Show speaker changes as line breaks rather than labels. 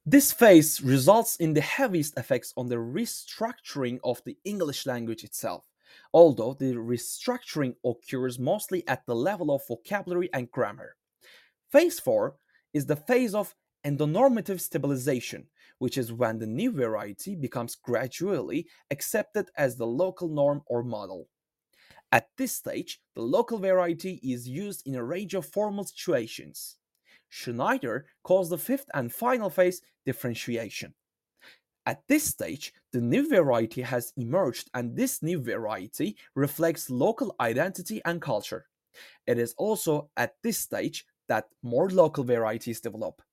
This phase results in the heaviest effects on the restructuring of the English language itself, although the restructuring occurs mostly at the level of vocabulary and grammar. Phase 4 is the phase of endonormative stabilization, which is when the new variety becomes gradually accepted as the local norm or model. At this stage, the local variety is used in a range of formal situations. Schneider calls the fifth and final phase differentiation. At this stage, the new variety has emerged, and this new variety reflects local identity and culture. It is also at this stage that more local varieties develop.